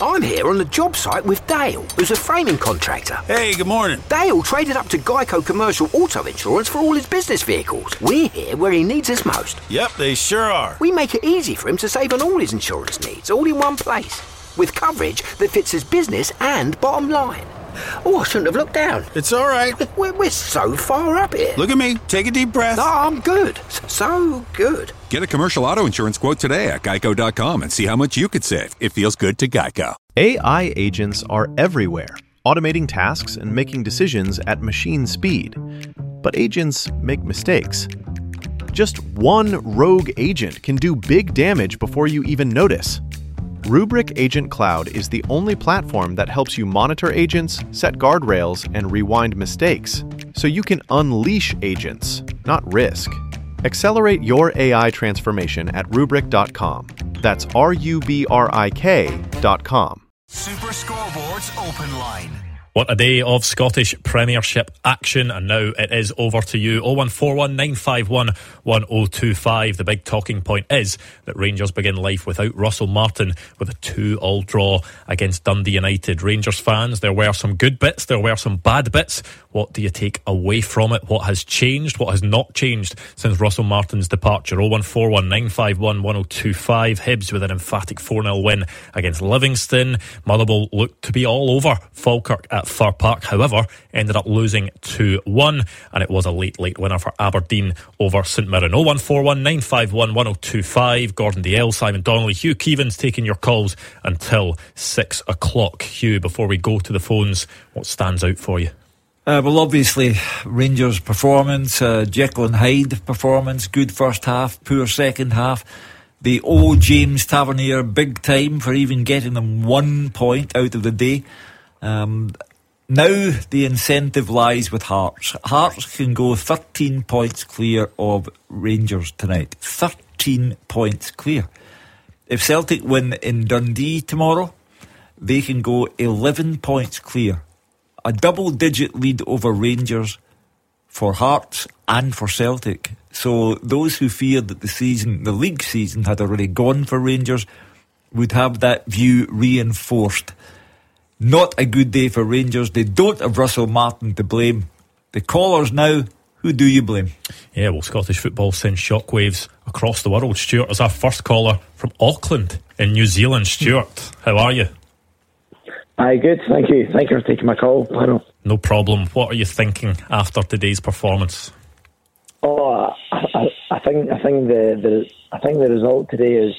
I'm here on the job site with Dale, who's a framing contractor. Hey, good morning. Dale traded up to Geico Commercial Auto Insurance for all his business vehicles. We're here where he needs us most. Yep, they sure are. We make it easy for him to save on all his insurance needs, all in one place, with coverage that fits his business and bottom line. Oh, I shouldn't have looked down. It's all right. We're so far up here. Look at me. Take a deep breath. No, I'm good. So good. Get a commercial auto insurance quote today at Geico.com and see how much you could save. It feels good to Geico. AI agents are everywhere, automating tasks and making decisions at machine speed. But agents make mistakes. Just one rogue agent can do big damage before you even notice. Rubrik Agent Cloud is the only platform that helps you monitor agents, set guardrails, and rewind mistakes, so you can unleash agents, not risk. Accelerate your AI transformation at Rubrik.com. That's RUBRIK.com. Super Scoreboard's Open Line. What a day of Scottish Premiership action, and now it is over to you. 0141 951 1025. The big talking point is that Rangers begin life without Russell Martin with a 2-2 draw against Dundee United. Rangers fans, there were some good bits, there were some bad bits. What do you take away from it? What has changed? What has not changed since Russell Martin's departure? 0141 951 1025. Hibs with an emphatic 4-0 win against Livingston. Motherwell looked to be all over Falkirk at Fir Park, however, ended up losing 2-1, and it was a late winner for Aberdeen over St Mirren. 0141 951 1025. Gordon Dalziel, Simon Donnelly, Hugh Keevans taking your calls until 6 o'clock. Hugh, before we go to the phones, what stands out for you? Well, obviously, Rangers' performance, Jekyll and Hyde performance, good first half, poor second half. The old James Tavernier, big time for even getting them 1 point out of the day. Now the incentive lies with Hearts. Hearts can go 13 points clear of Rangers tonight. 13 points clear. If Celtic win in Dundee tomorrow, they can go 11 points clear. A double-digit lead over Rangers for Hearts and for Celtic. So those who feared that the league season had already gone for Rangers would have that view reinforced. Not a good day for Rangers. They don't have Russell Martin to blame. The callers now, who do you blame? Yeah, well, Scottish football sends shockwaves across the world. Stuart is our first caller from Auckland in New Zealand. Stuart, how are you? Hi, good, thank you. Thank you for taking my call, panel. No problem. What are you thinking after today's performance? Oh, I think the result today is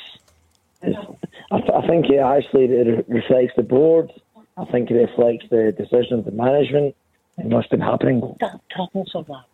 I think it actually reflects the board. I think it reflects the decision of the management and what's been happening. Stop talking so loud.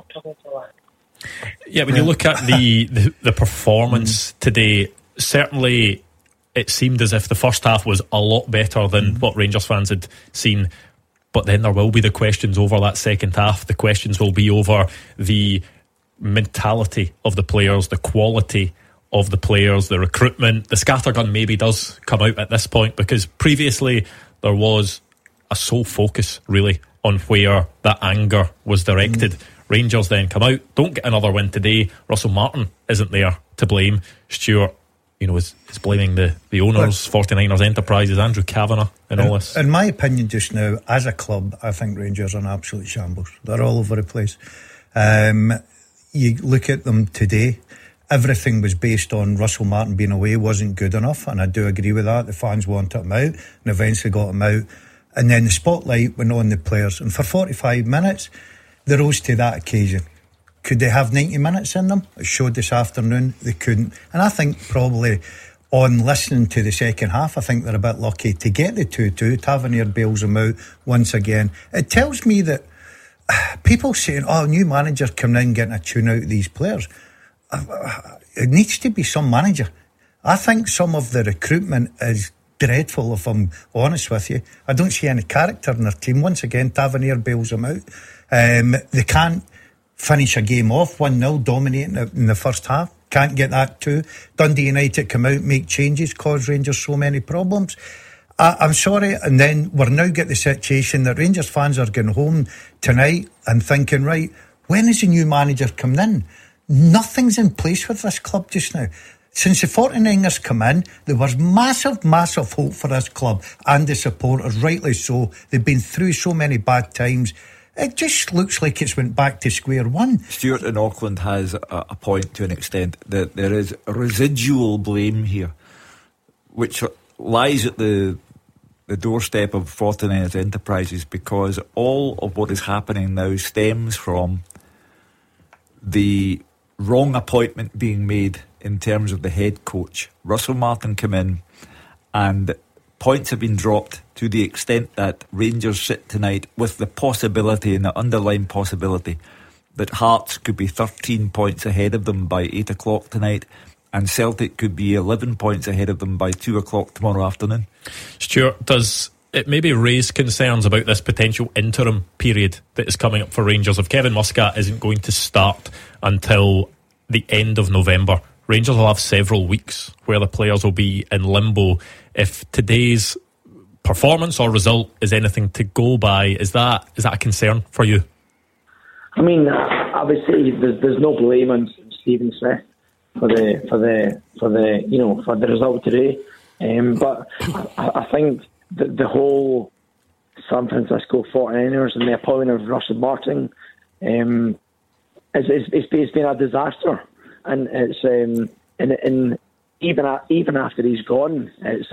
Yeah, when you look at the performance today, certainly it seemed as if the first half was a lot better than what Rangers fans had seen. But then there will be the questions over that second half. The questions will be over the mentality of the players, the quality of the players, the recruitment. The scattergun maybe does come out at this point, because previously there was a sole focus really on where that anger was directed. Rangers then come out, don't get another win today. Russell Martin isn't there to blame. Stuart, is blaming the owners, 49ers Enterprises, Andrew Kavanagh and all this. In my opinion just now, as a club, I think Rangers are an absolute shambles. They're all over the place. You look at them today, everything was based on Russell Martin being away wasn't good enough, and I do agree with that. The fans wanted him out and eventually got him out, and then the spotlight went on the players, and for 45 minutes they rose to that occasion. Could they have 90 minutes in them? It showed this afternoon they couldn't, and I think probably on listening to the second half, I think they're a bit lucky to get the 2-2. Tavernier bails them out once again. It tells me that people saying, new manager coming in getting a tune out of these players, it needs to be some manager. I think some of the recruitment is dreadful, if I'm honest with you. I don't see any character in their team. Once again, Tavernier bails them out. They can't finish a game off 1-0, dominating in the first half. Can't get that too. Dundee United come out, make changes, cause Rangers so many problems. I'm sorry, and then we're now get the situation that Rangers fans are going home tonight and thinking, right, when is the new manager coming in? Nothing's in place with this club just now. Since the 49ers come in, there was massive hope for this club and the supporters, rightly so. They've been through so many bad times. It just looks like it's went back to square one. Stuart in Auckland has a point to an extent that there is residual blame here, which lies at the doorstep of 49ers Enterprises, because all of what is happening now stems from the wrong appointment being made in terms of the head coach. Russell Martin came in and points have been dropped to the extent that Rangers sit tonight with the possibility and the underlying possibility that Hearts could be 13 points ahead of them by 8 o'clock tonight, and Celtic could be 11 points ahead of them by 2 o'clock tomorrow afternoon. Stuart, does it maybe raise concerns about this potential interim period that is coming up for Rangers? If Kevin Muscat isn't going to start until the end of November, Rangers will have several weeks where the players will be in limbo. If today's performance or result is anything to go by, is that a concern for you? I mean, obviously there's no blame on Stephen Smith for the result today, but I think the whole San Francisco 49ers and the appointment of Russell Martin it's been a disaster, and it's and even after he's gone, it's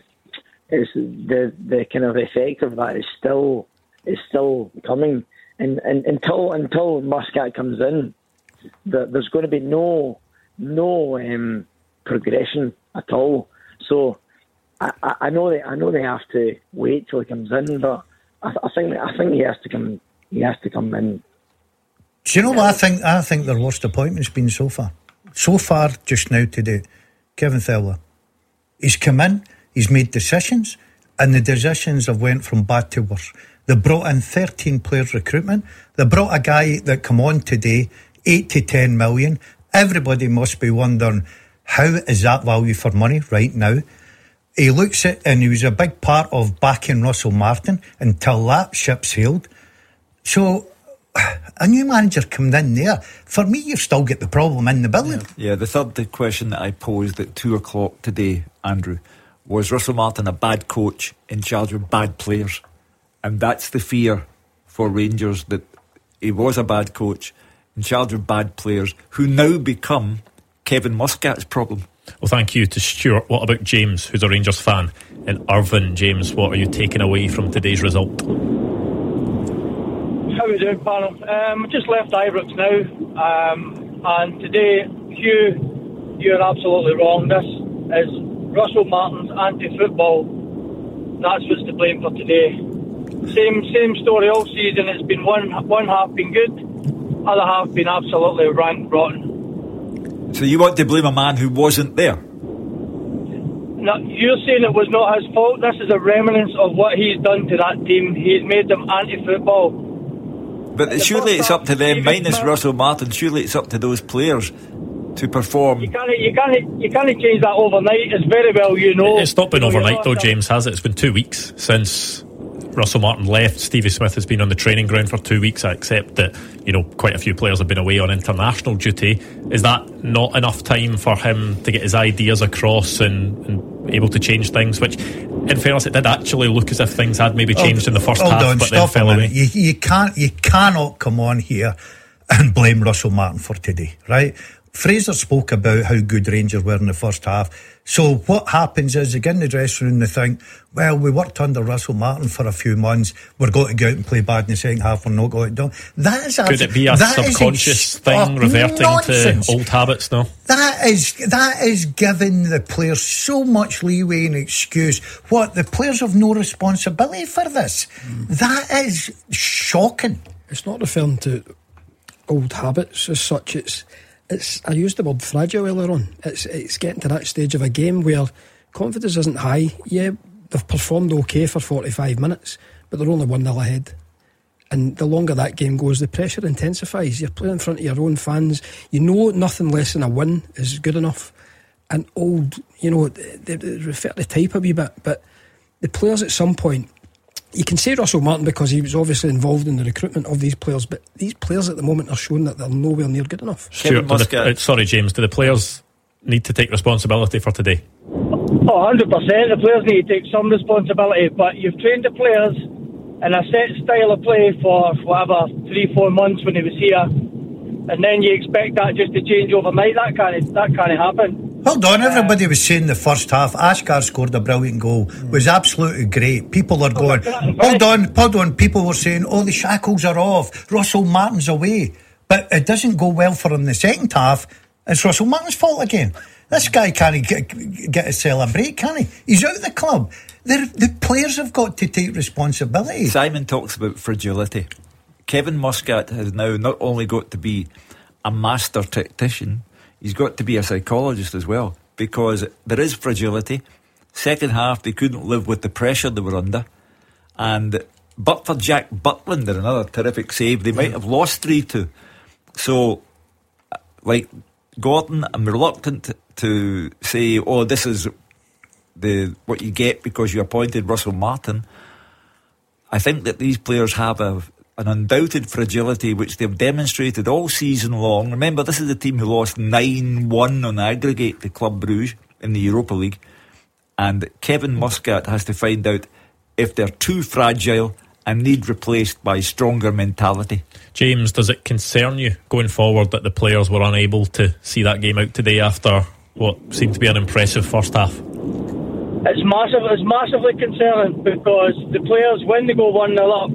the kind of effect of that is still coming, and until Muscat comes in, there's going to be no progression at all. So I know they have to wait till he comes in, but I think he has to come. He has to come in. Do you know what I think their worst appointment's been so far? So far, just now today, Kevin Thurler. He's come in, he's made decisions, and the decisions have went from bad to worse. They brought in 13 players recruitment. They brought a guy that come on today, 8 to 10 million. Everybody must be wondering, how is that value for money right now? He looks at, and he was a big part of backing Russell Martin until that ship sailed. So a new manager coming in there, for me, you've still got the problem in the building. Yeah, the third question that I posed at 2 o'clock today, Andrew, was Russell Martin a bad coach in charge of bad players? And that's the fear for Rangers, that he was a bad coach in charge of bad players who now become Kevin Muscat's problem. Well, thank you to Stuart. What about James, who's a Rangers fan in Irvine? James, what are you taking away from today's result? How are we doing, panel? Just left Ibrox now, and today, Hugh, you're absolutely wrong. This is Russell Martin's anti-football. That's what's to blame for today. Same story all season. It's been one half been good, other half been absolutely rank rotten. So you want to blame a man who wasn't there? No, you're saying it was not his fault. This is a remnant of what he's done to that team. He's made them anti-football. But surely it's up to them, minus Russell Martin. Surely it's up to those players to perform. You can't change that overnight, as very well you know. It's not been overnight though, James, has it? It's been 2 weeks since Russell Martin left. Stevie Smith has been on the training ground for 2 weeks. I accept that, quite a few players have been away on international duty. Is that not enough time for him to get his ideas across and able to change things? Which, in fairness, it did actually look as if things had maybe changed in the first half, but then fell away. You cannot come on here and blame Russell Martin for today, right? Fraser spoke about how good Rangers were in the first half. So what happens is they get in the dressing room and they think, well, we worked under Russell Martin for a few months, we're going to go out and play bad in the second half, we're not going to do that. Could it be a subconscious thing reverting to old habits now? That is giving the players so much leeway and excuse. What, the players have no responsibility for this? That is shocking. It's not referring to old habits as such. It's I used the word fragile earlier on. It's getting to that stage of a game where confidence isn't high. Yeah, they've performed okay for 45 minutes, but they're only 1-0 ahead. And the longer that game goes, the pressure intensifies. You're playing in front of your own fans. Nothing less than a win is good enough. And they refer to type a wee bit, but the players at some point, you can say Russell Martin because he was obviously involved in the recruitment of these players, but these players at the moment are showing that they're nowhere near good enough. Stuart, sorry James, do the players need to take responsibility for today? 100%. The players need to take some responsibility, but you've trained the players in a set style of play for whatever 3-4 months when he was here, and then you expect that just to change overnight. That can't happen. Hold on, everybody was saying the first half Ashgar scored a brilliant goal, was absolutely great. People are going, hold on, people were saying, oh, the shackles are off, Russell Martin's away, but it doesn't go well for him in the second half. It's Russell Martin's fault again. This guy can't get to celebrate, can he? He's out of the club. The players have got to take responsibility. Simon talks about fragility. Kevin Muscat has now not only got to be a master tactician, he's got to be a psychologist as well, because there is fragility. Second half, they couldn't live with the pressure they were under, and but for Jack Butland and another terrific save, they might have lost 3-2. So, like Gordon, I'm reluctant to say, oh, this is what you get because you appointed Russell Martin. I think that these players have an undoubted fragility which they've demonstrated all season long. Remember, this is a team who lost 9-1 on aggregate to Club Brugge in the Europa League, and Kevin Muscat has to find out if they're too fragile and need replaced by stronger mentality. James, does it concern you going forward that the players were unable to see that game out today after what seemed to be an impressive first half? It's massively concerning, because the players, when they go 1-0 up,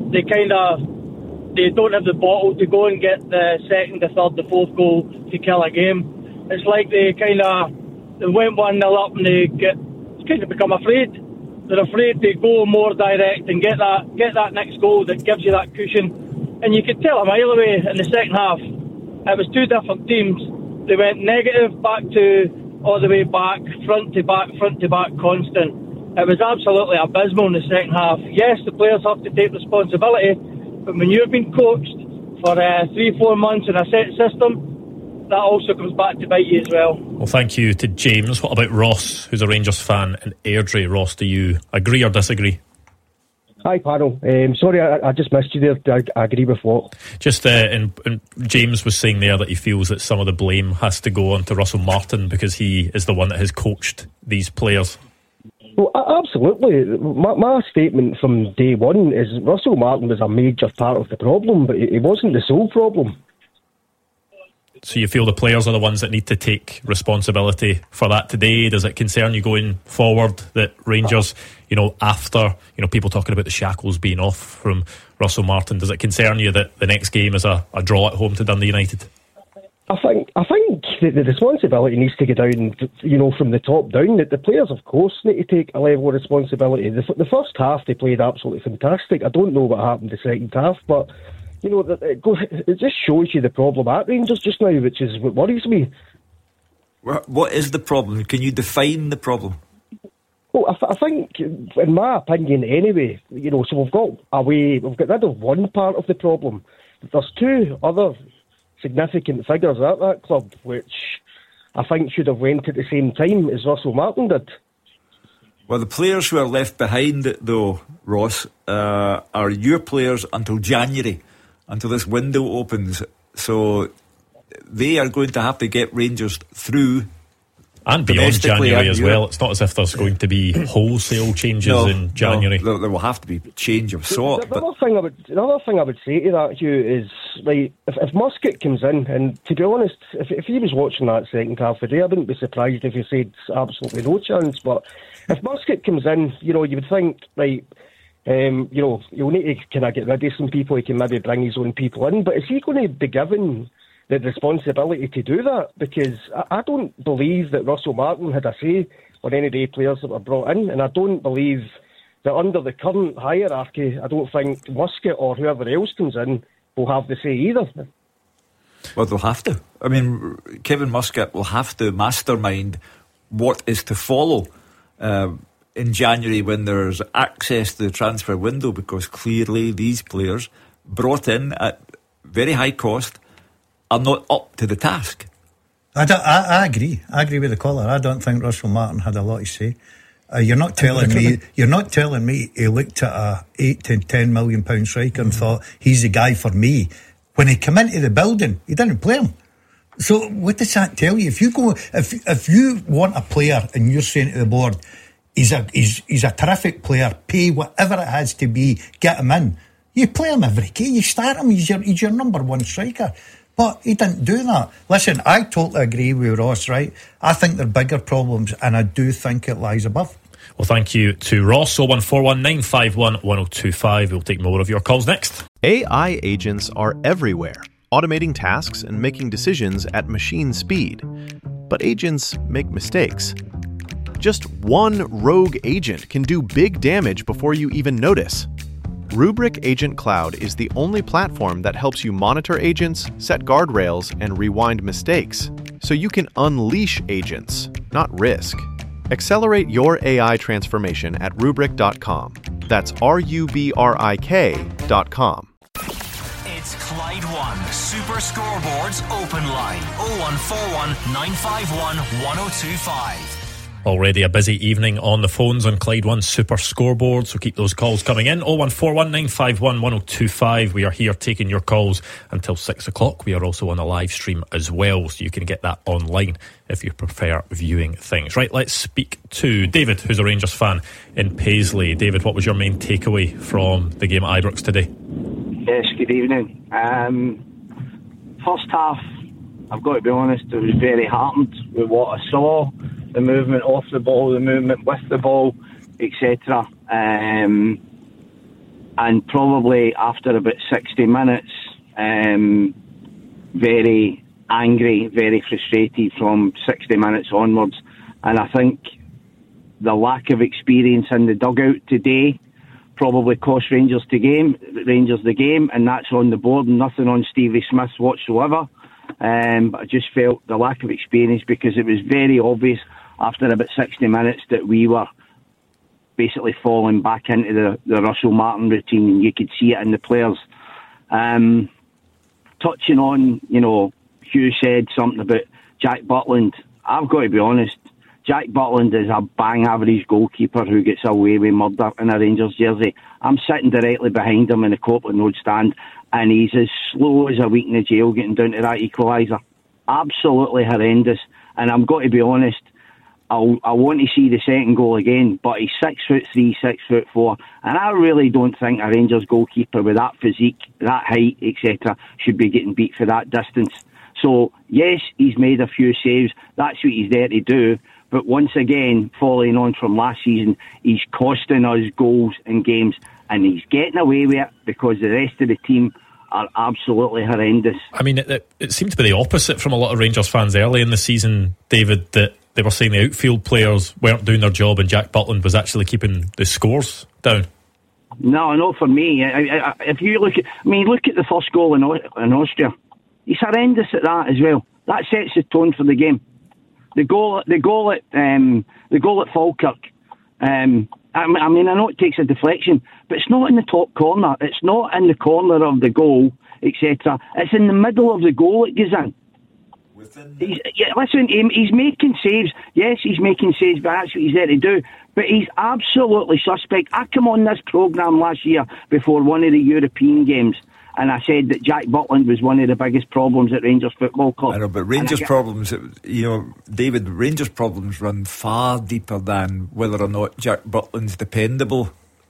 they don't have the bottle to go and get the second, the third, the fourth goal to kill a game. It's like they went 1-0 up and they become afraid. They're afraid to go more direct and get that next goal that gives you that cushion. And you could tell a mile away in the second half. It was two different teams. They went negative back to all the way back, front to back, constant. It was absolutely abysmal in the second half. Yes, the players have to take responsibility, but when you've been coached for 3-4 months in a set system, that also comes back to bite you as well. Well, thank you to James. What about Ross, who's a Rangers fan in Airdrie? Ross, do you agree or disagree? Hi, panel. Sorry, I just missed you there. I agree with what? Just, and James was saying there that he feels that some of the blame has to go on to Russell Martin because he is the one that has coached these players. Well, absolutely. My statement from day one is Russell Martin was a major part of the problem, but he wasn't the sole problem. So you feel the players are the ones that need to take responsibility for that today? Does it concern you going forward that Rangers, after, people talking about the shackles being off from Russell Martin, does it concern you that the next game is a draw at home to Dundee United? I think the responsibility needs to go down, from the top down. That the players, of course, need to take a level of responsibility. The first half they played absolutely fantastic. I don't know what happened the second half, but it just shows you the problem at Rangers just now, which is what worries me. What is the problem? Can you define the problem? Well, I think, in my opinion anyway, so we've got rid of one part of the problem. There's two other significant figures at that club, which I think should have went at the same time as Russell Martin did. Well, the players who are left behind, though, Ross, are your players until January, until this window opens. So they are going to have to get Rangers through. And beyond January as well. It's not as if there's going to be wholesale changes in January. No, there will have to be change of sort. The other thing I would say to that, Hugh, is like if Muscat comes in, and to be honest, if he was watching that second half of the day, I wouldn't be surprised if he said absolutely no chance. But if Muscat comes in, you would think, like, you'll need to kind of get rid of some people. He can maybe bring his own people in, but is he going to be given the responsibility to do that? Because I don't believe that Russell Martin had a say on any of the players that were brought in, and I don't believe that under the current hierarchy, I don't think Muscat or whoever else comes in will have the say either. Well, they'll have to. I mean, Kevin Muscat will have to mastermind what is to follow in January when there's access to the transfer window, because clearly these players brought in at very high cost are not up to the task. I agree. I agree with the caller. I don't think Russell Martin had a lot to say. You're not telling me he looked at a £8 to £10 million striker and thought he's the guy for me. When he came into the building, he didn't play him. So what does that tell you? If you go, if you want a player and you're saying to the board, he's a terrific player, pay whatever it has to be, get him in. You play him every game, you start him, he's your number one striker. But he didn't do that. Listen, I totally agree with Ross, right? I think there are bigger problems, and I do think it lies above. Well, thank you to Ross. 0141 951 1025. We'll take more of your calls next. AI agents are everywhere, automating tasks and making decisions at machine speed. But agents make mistakes. Just one rogue agent can do big damage before you even notice. Rubrik Agent Cloud is the only platform that helps you monitor agents, set guardrails, and rewind mistakes, so you can unleash agents, not risk. Accelerate your AI transformation at Rubrik.com. That's RUBRIK.com. It's Clyde One Super Scoreboards Open Line 0141 951 1025. Already a busy evening on the phones on Clyde One Super Scoreboard, so keep those calls coming in. 0141 951 1025. We are here taking your calls until 6 o'clock. We are also on a live stream as well, so you can get that online if you prefer viewing things. Right, let's speak to David, who's a Rangers fan in Paisley. David, what was your main takeaway from the game at Ibrox today? Yes, good evening. First half, I've got to be honest, I was very heartened with what I saw. The movement off the ball, the movement with the ball, etc. And probably after about 60 minutes, very angry, very frustrated from 60 minutes onwards. And I think the lack of experience in the dugout today probably cost Rangers the game, and that's on the board, and nothing on Stevie Smith whatsoever. But I just felt the lack of experience, because it was very obvious after about 60 minutes that we were basically falling back into the Russell Martin routine, and you could see it in the players. Touching on, Hugh said something about Jack Butland. I've got to be honest, Jack Butland is a bang average goalkeeper who gets away with murder in a Rangers jersey. I'm sitting directly behind him in the Copeland Road stand, and he's as slow as a week in the jail getting down to that equaliser. Absolutely horrendous. And I'm got to be honest, I want to see the second goal again, but he's 6'3", 6'4", and I really don't think a Rangers goalkeeper with that physique, that height, etc., should be getting beat for that distance. So yes, he's made a few saves. That's what he's there to do. But once again, following on from last season, he's costing us goals in games, and he's getting away with it because the rest of the team are absolutely horrendous. I mean, it seemed to be the opposite from a lot of Rangers fans early in the season, David, that they were saying the outfield players weren't doing their job and Jack Butland was actually keeping the scores down. No, for me, if you look at the first goal in Austria. He's horrendous at that as well. That sets the tone for the game. The goal at Falkirk. I know it takes a deflection, but it's not in the top corner. It's not in the corner of the goal, etc. It's in the middle of the goal it goes in. He's making saves. Yes, he's making saves, but that's what he's there to do. But he's absolutely suspect. I come on this programme last year before one of the European games, and I said that Jack Butland was one of the biggest problems at Rangers Football Club. I know, but Rangers problems, David, Rangers problems run far deeper than whether or not Jack Butland's dependable.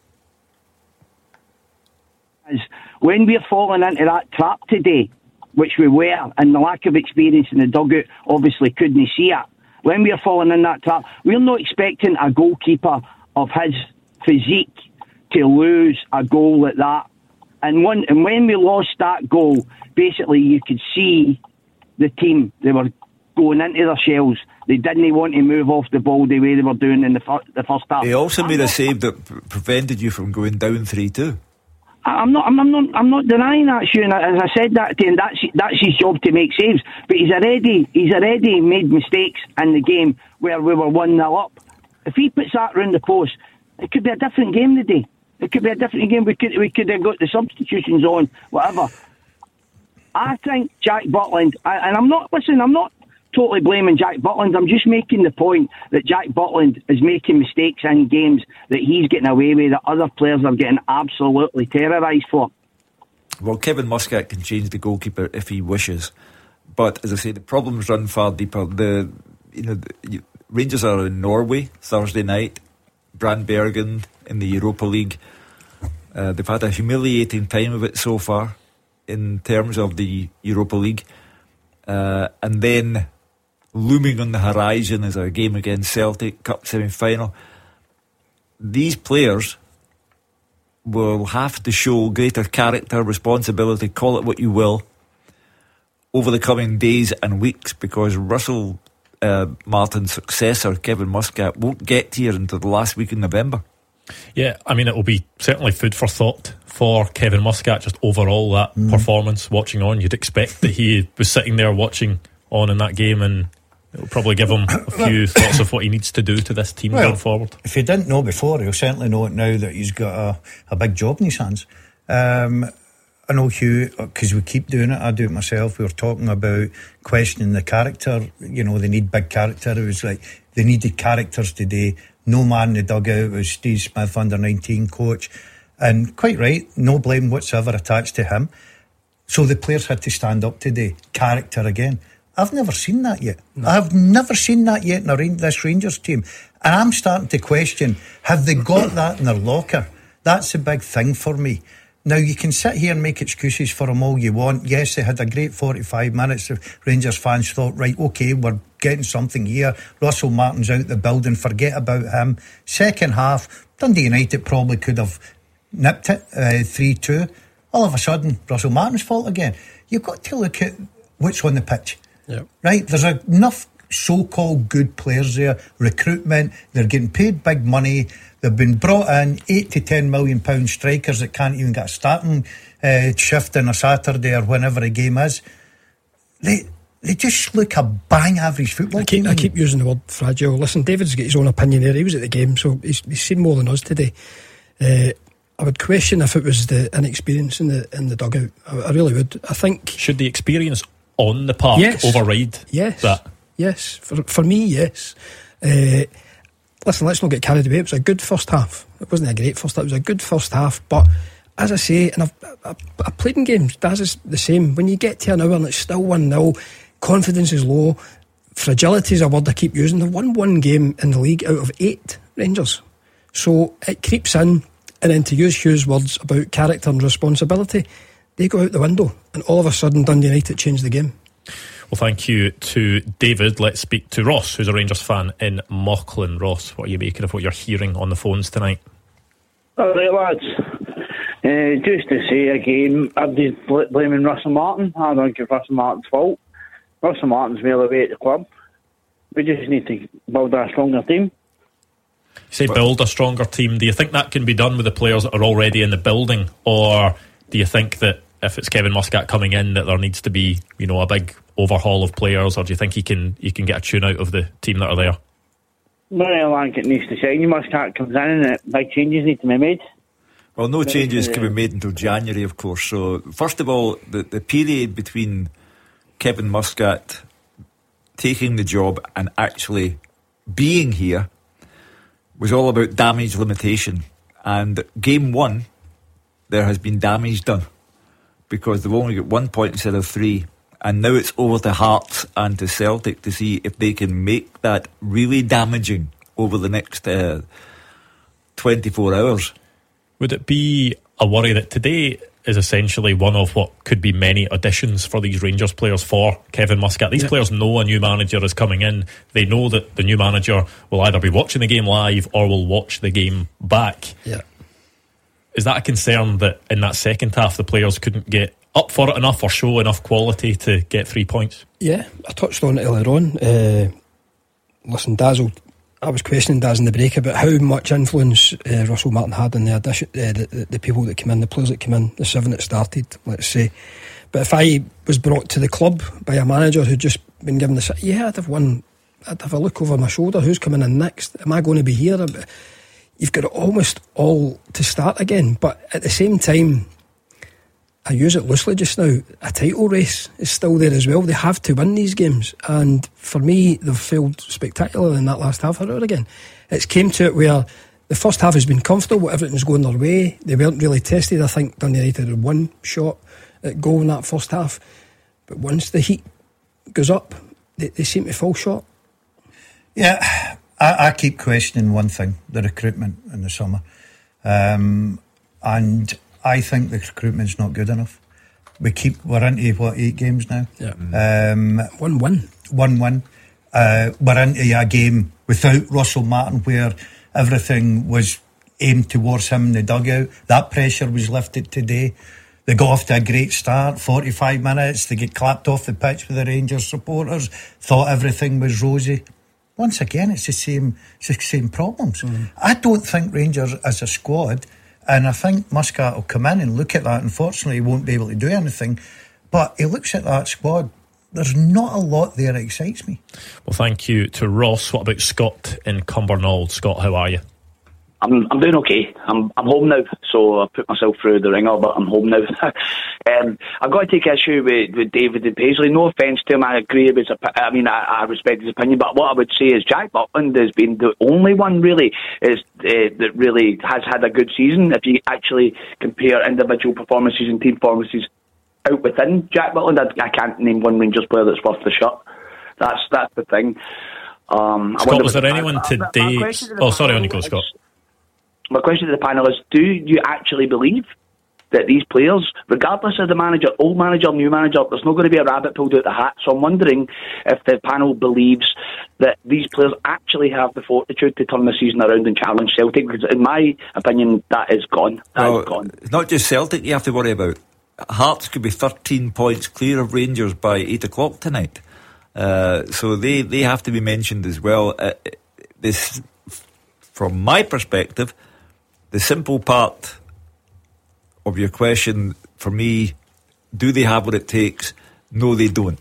When we're falling into that trap today, which we were, and the lack of experience in the dugout obviously couldn't see it. When we're falling in that trap, we're not expecting a goalkeeper of his physique to lose a goal like that. And when we lost that goal, basically you could see the team, they were going into their shells. They didn't want to move off the ball the way they were doing in the first half. He also made a save that prevented you from going down 3-2. I'm not denying that, Shane. As I said that to him, that's his job to make saves. But he's already made mistakes in the game where we were 1-0 up. If he puts that round the post, it could be a different game today. It could be a different game. We could have got the substitutions on, whatever. I think Jack Butland, and I'm not totally blaming Jack Butland. I'm just making the point that Jack Butland is making mistakes in games that he's getting away with, that other players are getting absolutely terrorised for. Well, Kevin Muscat can change the goalkeeper if he wishes, But as I say, the problems run far deeper. Rangers are in Norway Thursday night, Brandbergen in the Europa League. They've had a humiliating time of it so far in terms of the Europa League. And then looming on the horizon is a game against Celtic, Cup semi-final. These players will have to show greater character, responsibility, call it what you will, over the coming days and weeks, because Russell Martin's successor, Kevin Muscat, won't get here until the last week in November. Yeah, I mean, it will be certainly food for thought for Kevin Muscat, just overall that performance, watching on. You'd expect that he was sitting there watching on in that game, and it'll probably give him a few thoughts of what he needs to do to this team going forward. If he didn't know before, he'll certainly know it now that he's got a big job in his hands. I know, Hugh, because we keep doing it, I do it myself, we were talking about questioning the character. You know, they need big character. It was like they needed characters today. No man in the dugout. Was Steve Smith, under 19 coach, and quite right, no blame whatsoever attached to him. So the players had to stand up today. Character again. I've never seen that yet. No. I've never seen that yet in this Rangers team, and I'm starting to question, have they got that in their locker? That's a big thing for me. Now, you can sit here and make excuses for them all you want. Yes, they had a great 45 minutes. The Rangers fans thought, right, OK, we're getting something here. Russell Martin's out the building, forget about him. Second half, Dundee United probably could have nipped it 3-2. All of a sudden, Russell Martin's fault again. You've got to look at what's on the pitch. Yep. Right? There's enough so-called good players there. Recruitment, they're getting paid big money. They've been brought in, £8 to £10 million strikers that can't even get a starting shift on a Saturday or whenever a game is. They just look a bang average football team. I keep using the word fragile. Listen, David's got his own opinion there. He was at the game, so he's seen more than us today. I would question if it was the inexperience in the dugout. I really would. I think, should the experience on the park override that? Yes, for me, yes. Listen, let's not get carried away. It was a good first half. It wasn't a great first half. It was a good first half. But as I say, and I've played in games, that's the same. When you get to an hour and it's still 1-0, confidence is low. Fragility is a word I keep using. They've won one game in the league out of 8, Rangers. So it creeps in. And then, to use Hugh's words about character and responsibility, they go out the window. And all of a sudden, Dundee United changed the game. Well, thank you to David. Let's speak to Ross, who's a Rangers fan in Mauchline. Ross, what are you making of what you're hearing on the phones tonight? All right, lads. Just to say again, I'm just blaming Russell Martin. I don't think it's Russell Martin's fault. Russell Martin's well away at the club. We just need to build a stronger team. You say build a stronger team. Do you think that can be done with the players that are already in the building? Or do you think that if it's Kevin Muscat coming in, that there needs to be, a big overhaul of players? Or do you think he can get a tune out of the team that are there? Well, I think it needs to shine. Muscat comes in and big changes need to be made. Well, no changes can be made until January, of course. So, first of all, the period between Kevin Muscat taking the job and actually being here was all about damage limitation. And game 1, there has been damage done, because they've only got 1 point instead of 3. And now it's over to Hearts and to Celtic to see if they can make that really damaging over the next 24 hours. Would it be a worry that today is essentially one of what could be many auditions for these Rangers players for Kevin Muscat? These players know a new manager is coming in. They know that the new manager will either be watching the game live or will watch the game back. Yeah. Is that a concern that in that second half the players couldn't get up for it enough or show enough quality to get 3 points? Yeah, I touched on it earlier on. Listen, Dazzle, I was questioning Daz in the break about how much influence Russell Martin had on the addition, the people that came in, the players that came in, the 7 that started, let's say. But if I was brought to the club by a manager who'd just been given I'd have a look over my shoulder. Who's coming in next? Am I going to be here? You've got it almost all to start again. But at the same time, I use it loosely just now, a title race is still there as well. They have to win these games, and for me they've failed spectacularly in that last half hour again. It's came to it where the first half has been comfortable, everything's going their way. They weren't really tested. I think Dundee United had 1 shot at goal in that first half, but once the heat goes up, they seem to fall short. Yeah, I keep questioning one thing: the recruitment in the summer, and I think the recruitment's not good enough. We're into 8 games now. Yeah, 1-1. We're into a game without Russell Martin where everything was aimed towards him in the dugout. That pressure was lifted today. They got off to a great start, 45 minutes. They get clapped off the pitch with the Rangers supporters, thought everything was rosy. Once again, it's the same problems. I don't think Rangers as a squad, and I think Muscat will come in and look at that. Unfortunately, he won't be able to do anything, but he looks at that squad. There's not a lot there that excites me. Well, thank you to Ross. What about Scott in Cumbernauld? Scott, how are you? I'm doing okay. I'm home now, so I put myself through the ringer, but I'm home now. I've got to take issue with David Paisley. No offence to him, I agree with his I respect his opinion, but what I would say is Jack Butland has been the only one really that really has had a good season. If you actually compare individual performances and team performances out within Jack Butland, I can't name one Rangers player that's worth the shot. That's the thing. Scott, was there anyone today? On you go, Scott. My question to the panel is, do you actually believe that these players, regardless of the manager, old manager, new manager, there's not going to be a rabbit pulled out the hat? So I'm wondering if the panel believes that these players actually have the fortitude to turn the season around and challenge Celtic, because in my opinion, that is gone. It's not just Celtic you have to worry about. Hearts could be 13 points clear of Rangers by 8 o'clock tonight. So they have to be mentioned as well. This, from my perspective, the simple part of your question for me, do they have what it takes? No, they don't.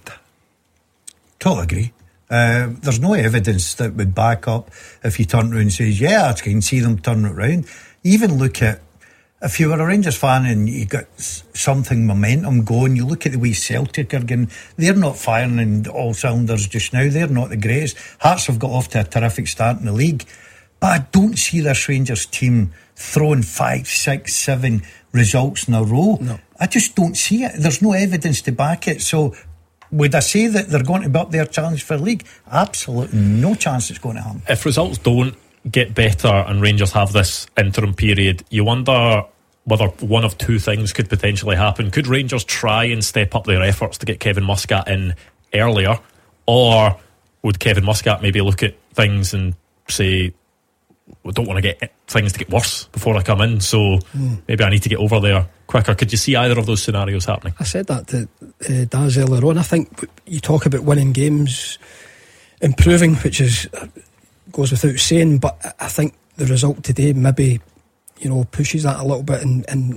Totally agree. There's no evidence that would back up if you turn around and says, yeah, I can see them turn it around. Even look at, if you were a Rangers fan and you got something momentum going, you look at the way Celtic are going, they're not firing in all cylinders just now. They're not the greatest. Hearts have got off to a terrific start in the league, but I don't see this Rangers team throwing 5, 6, 7 results in a row. No. I just don't see it. There's no evidence to back it. So would I say that they're going to be up their challenge for the league? Absolutely no chance it's going to happen. If results don't get better and Rangers have this interim period, you wonder whether one of two things could potentially happen. Could Rangers try and step up their efforts to get Kevin Muscat in earlier, or would Kevin Muscat maybe look at things and say, we don't want to get things to get worse before I come in, so maybe I need to get over there quicker? Could you see either of those scenarios happening? I said that to Daz earlier on. I think you talk about winning games, improving, which goes without saying, but I think the result today maybe pushes that a little bit, and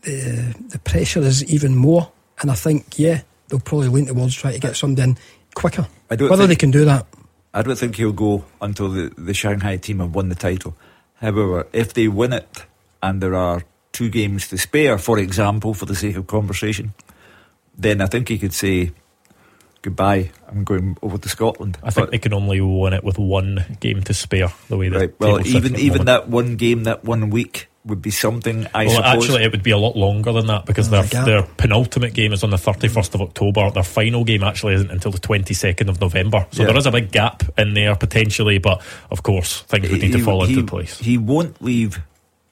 the pressure is even more, and I think they'll probably lean towards trying to get something quicker. Whether they can do that, I don't think he'll go until the Shanghai team have won the title. However, if they win it and there are 2 games to spare, for example, for the sake of conversation, then I think he could say, goodbye, I'm going over to Scotland. I think they can only win it with 1 game to spare, the way that. Right. Well, even that 1 game, that 1 week would be something, I suppose. Actually, it would be a lot longer than that, because their penultimate game is on the 31st of October. Their final game actually isn't until the 22nd of November. So there is a big gap in there potentially, but of course things would need to fall into place. He won't leave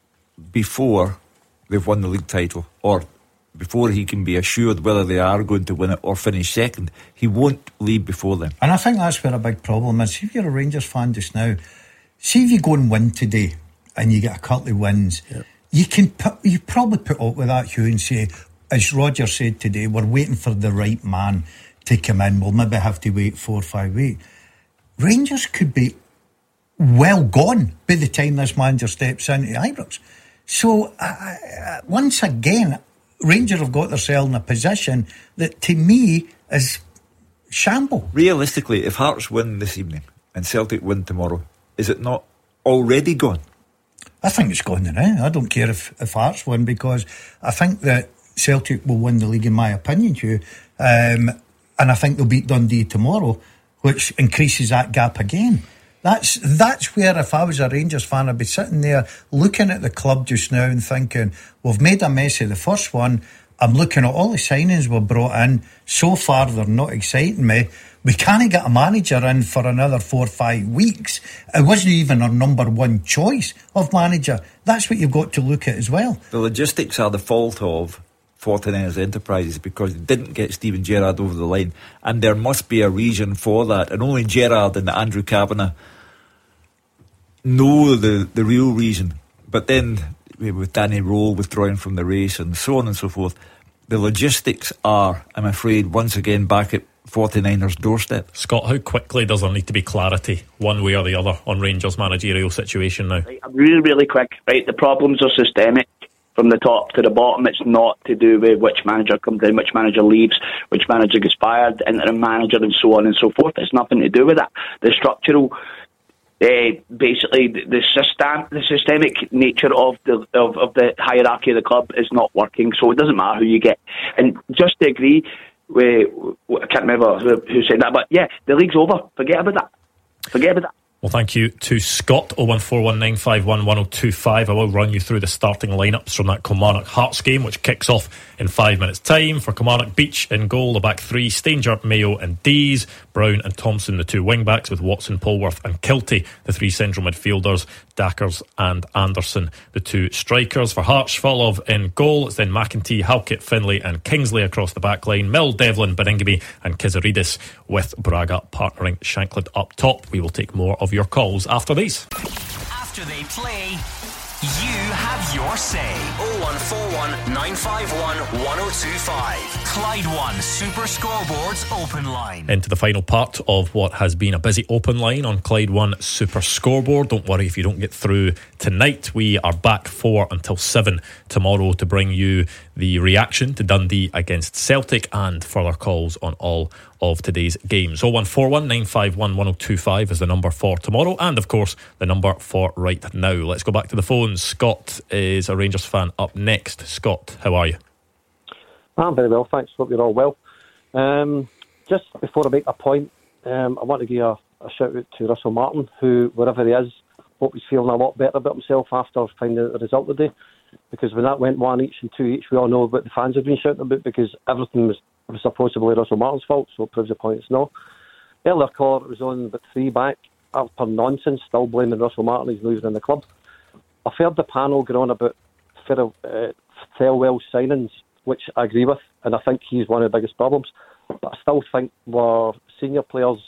before they've won the league title, or before he can be assured whether they are going to win it or finish second. He won't leave before then. And I think that's where a big problem is. See, if you're a Rangers fan just now, see if you go and win today and you get a couple of wins, you probably put up with that, Hugh, and say, as Roger said today, we're waiting for the right man to come in. We'll maybe have to wait 4 or 5 weeks. Rangers could be well gone by the time this manager steps into Ibrox. So once again, Rangers have got themselves in a position that to me is shamble. Realistically, if Hearts win this evening and Celtic win tomorrow, is it not already gone? I think it's gone now. I don't care if Hearts win, because I think that Celtic will win the league, in my opinion, Hugh. And I think they'll beat Dundee tomorrow, which increases that gap again. That's where, if I was a Rangers fan, I'd be sitting there looking at the club just now and thinking, we've made a mess of the first one, I'm looking at all the signings we've brought in. So far, they're not exciting me. We can't get a manager in for another 4 or 5 weeks. It wasn't even our number one choice of manager. That's what you've got to look at as well. The logistics are the fault of 49ers Enterprises because they didn't get Steven Gerrard over the line, and there must be a reason for that, and only Gerrard and Andrew Kavanagh know the real reason. But then with Danny Rowe withdrawing from the race and so on and so forth, the logistics are, I'm afraid, once again back at 49ers doorstep. Scott, how quickly does there need to be clarity one way or the other on Rangers' managerial situation now? Right, really, really quick. Right, the problems are systemic from the top to the bottom. It's not to do with which manager comes in, which manager leaves, which manager gets fired, interim manager, and so on and so forth. It's nothing to do with that. The structural, basically, the systemic nature of the hierarchy of the club is not working. So it doesn't matter who you get. And just to agree, I can't remember who said that, but yeah, the league's over. Forget about that. Well, thank you to Scott. 01419511025. I will run you through the starting lineups from that Kilmarnock Hearts game, which kicks off in 5 minutes' time. For Kilmarnock, Beach in goal, the back three, Stanger, Mayo and Dees, Brown and Thompson, the two wing-backs, with Watson, Polworth and Kilty, the three central midfielders, Dackers and Anderson, the two strikers. For Hearts, Folov in goal. It's then McEntee, Halkett, Finlay and Kingsley across the back line. Mill, Devlin, Beningame and Kizaridis, with Braga partnering Shankland up top. We will take more of your calls after these. After they play, you have your say. 0141 951 1025. Clyde One Super Scoreboards Open Line. Into the final part of what has been a busy open line on Clyde One Super Scoreboard. Don't worry if you don't get through tonight. We are back 4 until 7 tomorrow to bring you the reaction to Dundee against Celtic and further calls on all of today's games. 0141 951 1025 is the number for tomorrow, and of course the number for right now. Let's go back to the phones. Scott is a Rangers fan up next. Scott, how are you? I'm very well, thanks. Hope you're all well. Just before I make a point, I want to give a shout out to Russell Martin, who, wherever he is, hope he's feeling a lot better about himself after finding out the result today. Because when that went 1 each and 2 each, we all know what the fans have been shouting about, because everything was supposedly Russell Martin's fault, so it proves the point it's not. Earlier caller, it was on about 3 back, after nonsense, still blaming Russell Martin, he's losing in the club. I've heard the panel go on about farewell signings, which I agree with, and I think he's one of the biggest problems. But I still think we're senior players,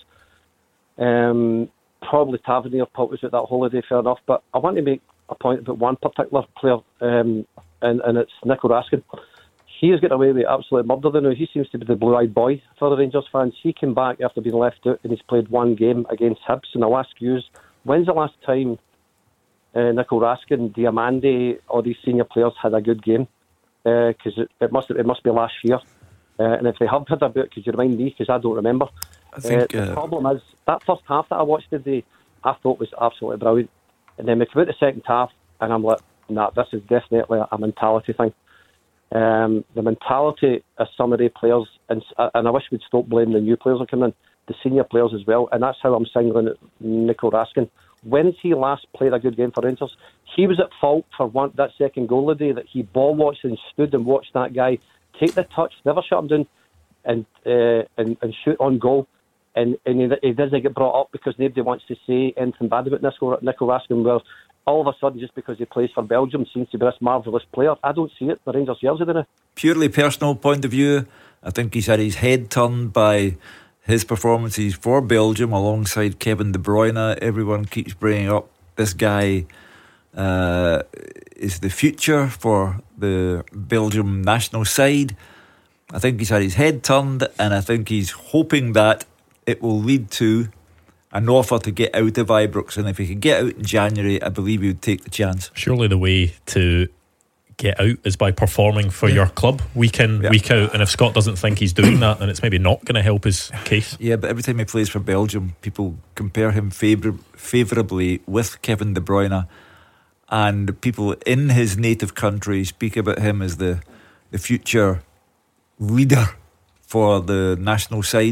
probably Tavernier was at that holiday, fair enough, but I want to make a point about one particular player, and it's Nico Raskin. He has got away with absolute murder now. He seems to be the blue-eyed boy for the Rangers fans. He came back after being left out and he's played one game against Hibs. And I'll ask you, when's the last time Nico Raskin, Diamande, all these senior players had a good game? Because it must be last year. And if they have had a bit, could you remind me? Because I don't remember. I think the problem is, that first half that I watched today, I thought was absolutely brilliant. And then we come out the second half and I'm like, nah, this is definitely a mentality thing. The mentality of some of the players, and I wish we'd stop blaming the new players that come in, the senior players as well, and that's how I'm singling out Nico Raskin. When's he last played a good game for Rangers? He was at fault for that second goal today, that he ball watched and stood and watched that guy take the touch, never shut him down, and shoot on goal. And he doesn't get brought up because nobody wants to say anything bad about Nico Raskin. Well, all of a sudden, just because he plays for Belgium, seems to be this marvellous player. I don't see it. The Rangers years ago. Purely personal point of view, I think he's had his head turned by his performances for Belgium alongside Kevin De Bruyne. Everyone keeps bringing up this guy is the future for the Belgium national side. I think he's had his head turned, and I think he's hoping that it will lead to an offer to get out of Ibrox, and if he could get out in January, I believe he would take the chance. Surely the way to get out is by performing for your club week in, week out, and if Scott doesn't think he's doing that, then it's maybe not going to help his case. Yeah, but every time he plays for Belgium, people compare him favourably with Kevin De Bruyne, and people in his native country speak about him as the future leader for the national side.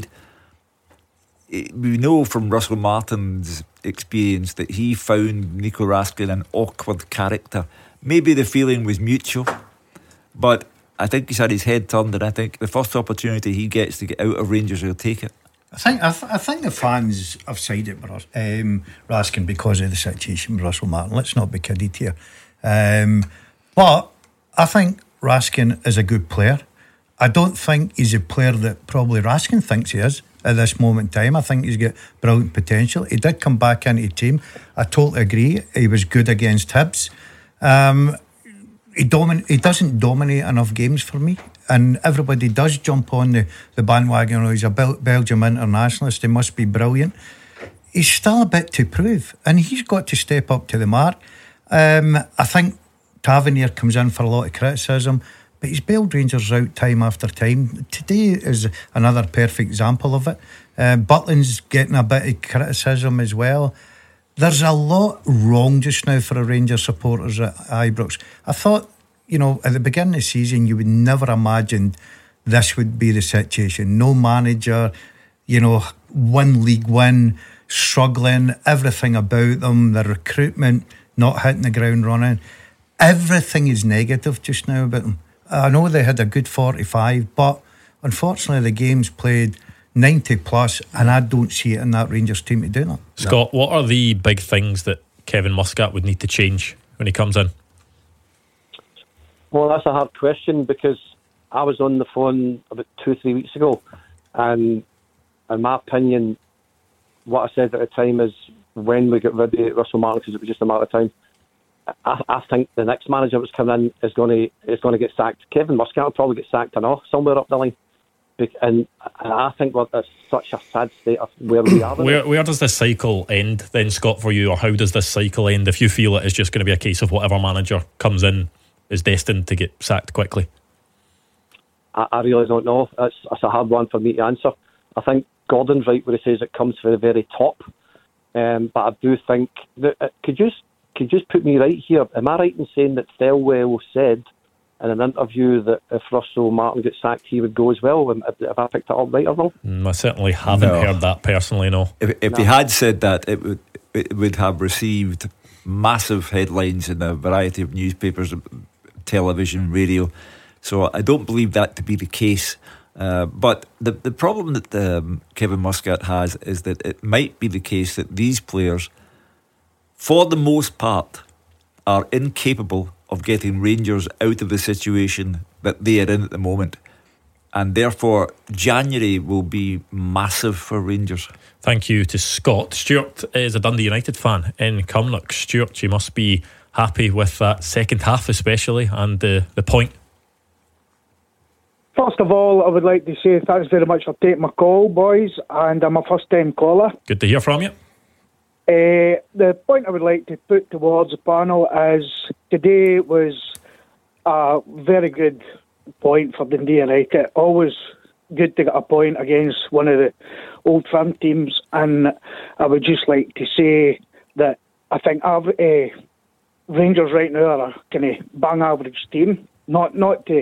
We know from Russell Martin's experience that he found Nico Raskin an awkward character. Maybe the feeling was mutual, but I think he's had his head turned, and I think the first opportunity he gets to get out of Rangers, he'll take it. I think the fans have sided with Raskin because of the situation with Russell Martin. Let's not be kidded here. But I think Raskin is a good player. I don't think he's a player that probably Raskin thinks he is at this moment in time. I think he's got brilliant potential. He did come back into the team. I totally agree. He was good against Hibs. He doesn't dominate enough games for me, and everybody does jump on the bandwagon. He's a Belgium internationalist, he must be brilliant. He's still a bit to prove, and he's got to step up to the mark. I think Tavernier comes in for a lot of criticism, but he's bailed Rangers out time after time. Today is another perfect example of it. Butland's getting a bit of criticism as well. There's a lot wrong just now for the Rangers supporters at Ibrox. I thought, at the beginning of the season, you would never imagined this would be the situation. No manager, one league win, struggling, everything about them, the recruitment not hitting the ground running. Everything is negative just now about them. I know they had a good 45, but unfortunately the game's played 90 plus, and I don't see it in that Rangers team to do that. Scott, what are the big things that Kevin Muscat would need to change when he comes in? Well, that's a hard question, because I was on the phone about 2-3 weeks ago, and in my opinion, what I said at the time is, when we get rid of Russell Martin, because it was just a matter of time, I think the next manager that's coming in is going to get sacked. Kevin Muscat will probably get sacked somewhere up the line. And I think that's such a sad state of where we are. Where does this cycle end then, Scott, for you? Or how does this cycle end if you feel it is just going to be a case of whatever manager comes in is destined to get sacked quickly? I really don't know. It's a hard one for me to answer. I think Gordon's right where he says it comes from the very top. But I do think that could you just put me right here? Am I right in saying that Thelwell said in an interview that if Russell Martin gets sacked, he would go as well? Have I picked it up right or wrong? I certainly haven't heard that personally, no. If he had said that, it would have received massive headlines in a variety of newspapers, television, radio. So I don't believe that to be the case. But the problem that Kevin Muscat has is that it might be the case that these players, for the most part, are incapable of getting Rangers out of the situation that they are in at the moment, and therefore January will be massive for Rangers. Thank you to Scott. Stuart is a Dundee United fan in Cumnock. Stuart, you must be happy with that second half especially, and the point. First of all, I would like to say thanks very much for taking my call, boys, and I'm a first time caller. Good to hear from you. The point I would like to put towards the panel is today was a very good point for Dundee United. Always good to get a point against one of the old firm teams, and I would just like to say that I think Rangers right now are a kind of bang average team. Not to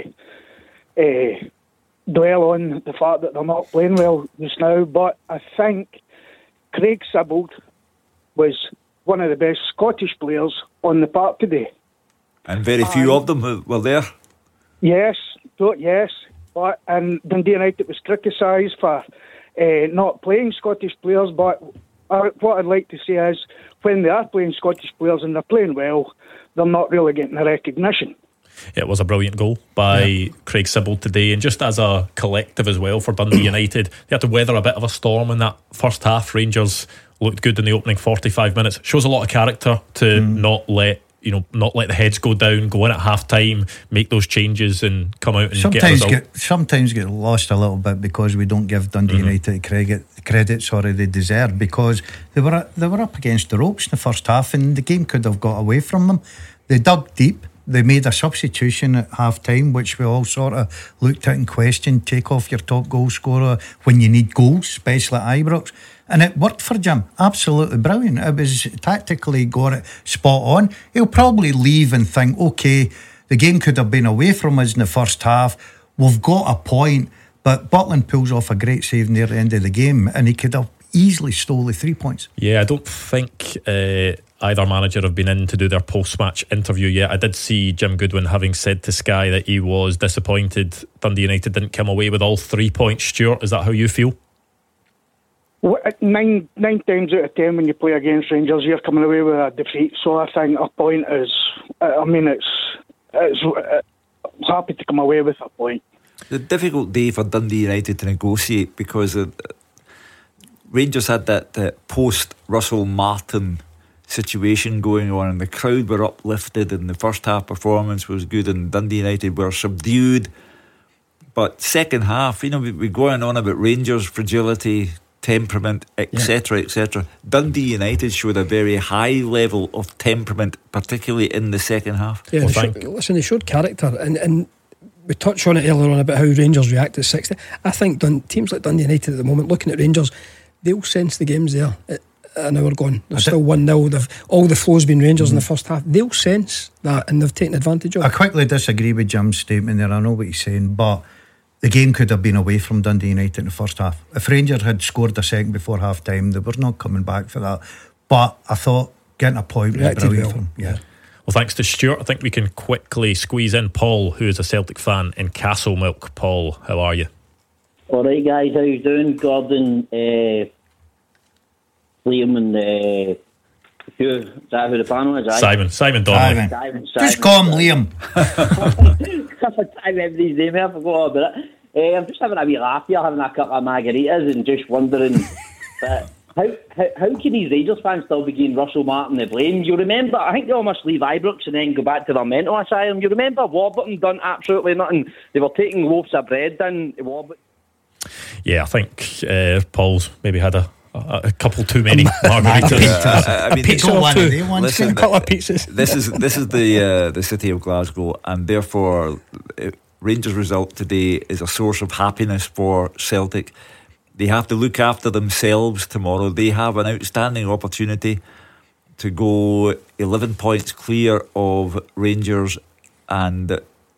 dwell on the fact that they're not playing well just now, but I think Craig Sibbald was one of the best Scottish players on the park today. And very few of them were there. Yes. But Dundee United was criticised for not playing Scottish players, but what I'd like to say is when they are playing Scottish players and they're playing well, they're not really getting the recognition. It was a brilliant goal by Craig Sibbald today, and just as a collective as well for Dundee United, they had to weather a bit of a storm in that first half. Rangers looked good in the opening 45 minutes. Shows a lot of character to not let the heads go down, go in at half time, make those changes and come out and get a result. Sometimes get lost a little bit because we don't give Dundee United credit they deserve, because they were up against the ropes in the first half and the game could have got away from them. They dug deep. They made a substitution at half time, which we all sort of looked at and questioned. Take off your top goal scorer when you need goals, especially at Ibrox. And it worked for Jim. Absolutely brilliant. It was tactically got it spot on. He'll probably leave and think, okay, the game could have been away from us in the first half. We've got a point. But Butland pulls off a great save near the end of the game, and he could have easily stole the 3 points. Yeah, I don't think either manager have been in to do their post-match interview yet. I did see Jim Goodwin having said to Sky that he was disappointed Dundee United didn't come away with all 3 points. Stuart, is that how you feel? Well, nine times out of 10 when you play against Rangers, you're coming away with a defeat. So I think a point is, it's happy to come away with a point. The difficult day for Dundee United to negotiate, because Rangers had that post-Russell Martin situation going on, and the crowd were uplifted, and the first half performance was good, and Dundee United were subdued. But second half, we're going on about Rangers' fragility, temperament, etc., etc. Dundee United showed a very high level of temperament, particularly in the second half. Yeah, they showed character, and we touched on it earlier on about how Rangers react at 60. I think teams like Dundee United at the moment, looking at Rangers, they'll sense the game's there an hour gone. They're still 1-0. All the flow's been Rangers in the first half. They'll sense that, and they've taken advantage of it. I quickly disagree with Jim's statement there. I know what he's saying, but the game could have been away from Dundee United in the first half. If Rangers had scored a second before half time, they were not coming back for that. But I thought getting a point was brilliant for them. Yeah. Well, thanks to Stuart. I think we can quickly squeeze in Paul, who is a Celtic fan in Castlemilk. Paul, how are you? All right, guys, how you doing? Gordon, Liam and is that who the panel is? Simon Donnelly. Simon. Just call him Liam. I remember his name, I forgot all about it. I'm just having a wee laugh here, having a couple of margaritas and just wondering how can these Rangers fans still be giving Russell Martin the blame? You remember, I think they almost leave Ibrox and then go back to their mental asylum. You remember Warburton done absolutely nothing. They were taking loaves of bread down to Warburton. Yeah, I think Paul's maybe had a couple too many margaritas. I mean, pizza or two. Listen, a couple of pizzas. This is the city of Glasgow, and therefore Rangers' result today is a source of happiness for Celtic. They have to look after themselves tomorrow. They have an outstanding opportunity to go 11 points clear of Rangers, and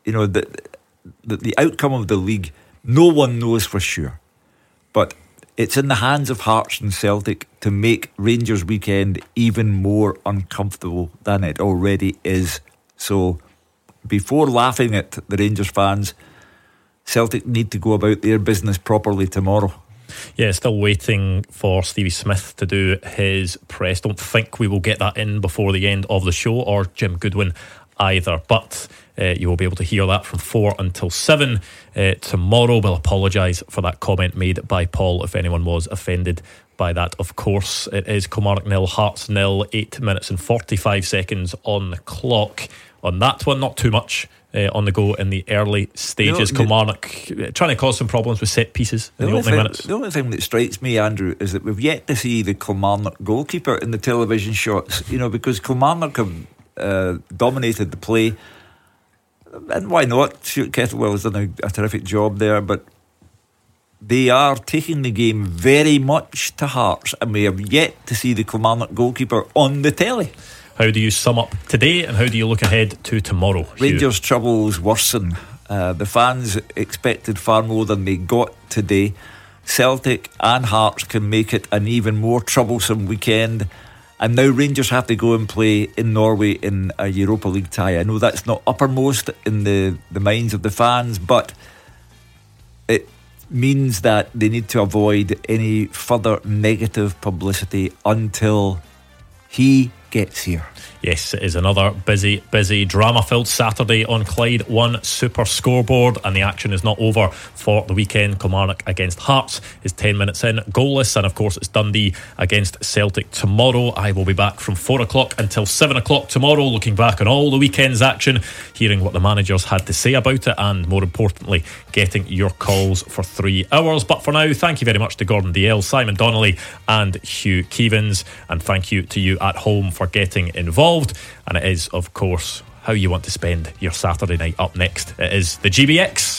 the outcome of the league, no one knows for sure, but it's in the hands of Hearts and Celtic to make Rangers' weekend even more uncomfortable than it already is. So before laughing at the Rangers fans, Celtic need to go about their business properly tomorrow. Yeah, still waiting for Stevie Smith to do his press. Don't think we will get that in before the end of the show, or Jim Goodwin either, but you will be able to hear that from 4 until 7 tomorrow. We'll apologise for that comment made by Paul if anyone was offended by that. Of course, it is Kilmarnock 0, Hearts 0, 8 minutes and 45 seconds on the clock on that one. Not too much on the go in the early stages. Kilmarnock trying to cause some problems with set pieces in the opening minutes. The only thing that strikes me, Andrew, is that we've yet to see the Kilmarnock goalkeeper in the television shots, because Kilmarnock have dominated the play, and why not? Stuart Kettlewell has done a terrific job there, but they are taking the game very much to Hearts, and we have yet to see the Kilmarnock goalkeeper on the telly. How do you sum up today, and how do you look ahead to tomorrow, Hugh? Rangers' troubles worsen. The fans expected far more than they got today. Celtic and Hearts can make it an even more troublesome weekend. And now Rangers have to go and play in Norway in a Europa League tie. I know that's not uppermost in the minds of the fans, but it means that they need to avoid any further negative publicity until he gets here. Yes, it is another busy, drama-filled Saturday on Clyde One Super Scoreboard, and the action is not over for the weekend. Kilmarnock against Hearts is 10 minutes in, goalless, and of course it's Dundee against Celtic tomorrow. I will be back from 4 o'clock until 7 o'clock tomorrow, looking back on all the weekend's action, hearing what the managers had to say about it, and more importantly, getting your calls for 3 hours. But for now, thank you very much to Gordon Dalziel, Simon Donnelly and Hugh Keevins, and thank you to you at home for getting involved. And it is, of course, how you want to spend your Saturday night. Up next, it is the GBX.